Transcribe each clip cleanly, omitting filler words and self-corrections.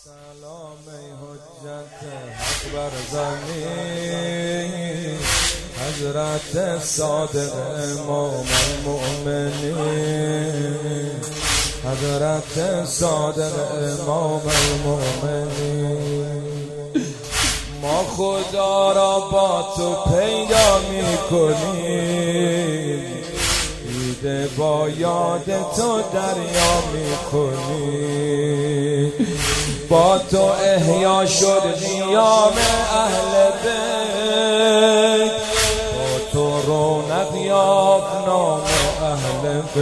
سلام ای حجت حق بر زمین، حضرت صادق امام المؤمنین، حضرت صادق امام المؤمنین. ما خدا را با تو پیدا میکنیم، دیده با یاد تو دریا میکنیم. با تو احیا شد قیام اهل بیت، با تو رونق یافت نام اهل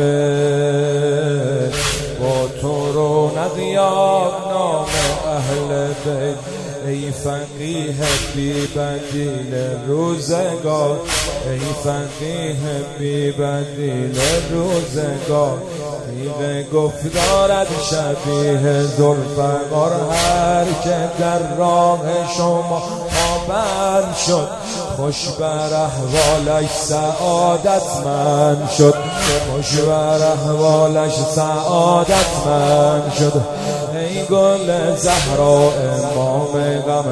بیت، با تو رونق یافت نام اهل بیت. ای فقیه بی بدیل روزگار، ای فقیه بی بدیل روزگار. تیغ گفتارت شبیه ذوالفقار، هر که در راه شما پابر شد، خوش بر احوالش سعادتمند شد، خوش بر احوالش سعادتمند شد. ای گل زهرا امام غم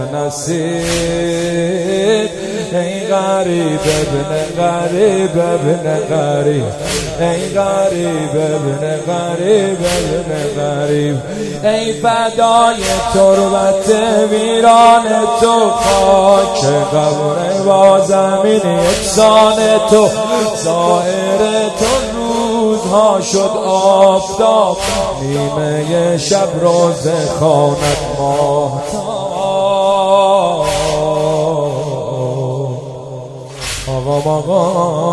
نصیب، ای غریب ابن غریب ابن غریب، ای غریب ابن غریب ابن غریب. ای فدای تربت ویران تو، خاک قبر و زمین یکسان تو. ظاهر تو روزها شد آفتاب، نیمه شب روز خواند ماهتاب. آقا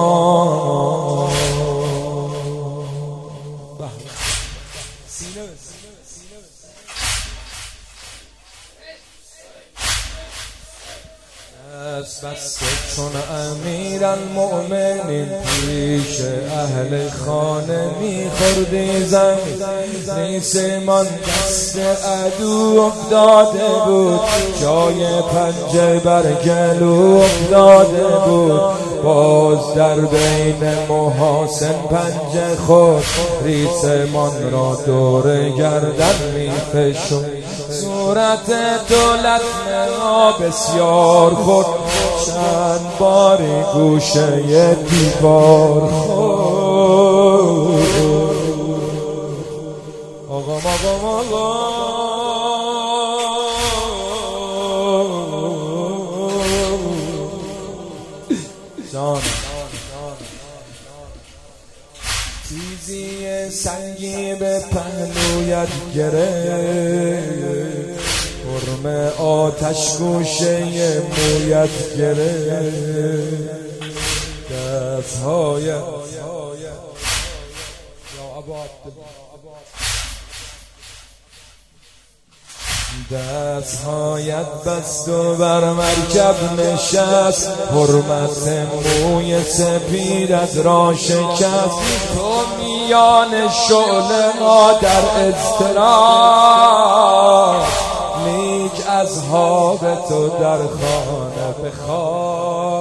بسته چون امیر المؤمنین، پیش اهل خانه میخوردی زمین. نیسمان دست عدو افتاده بود، جای پنجه بر گلو افتاده بود. باز در بین محاسن پنجه خود، ریسمان را دور گردن میفشد. صورت دولت را بسیار خود، چند باری گوشه دیوار خود. آقا جان تیزی سنگی به پهلویت گرفت، حرم آتش گوشه مویت گرفت. دستهای دستهایت بست و بر مرکب نشست، حرمت موی سپیدت را شکست. تو میان شعله ها در اضطراب، لیک اصحاب تو در خانه به خواب.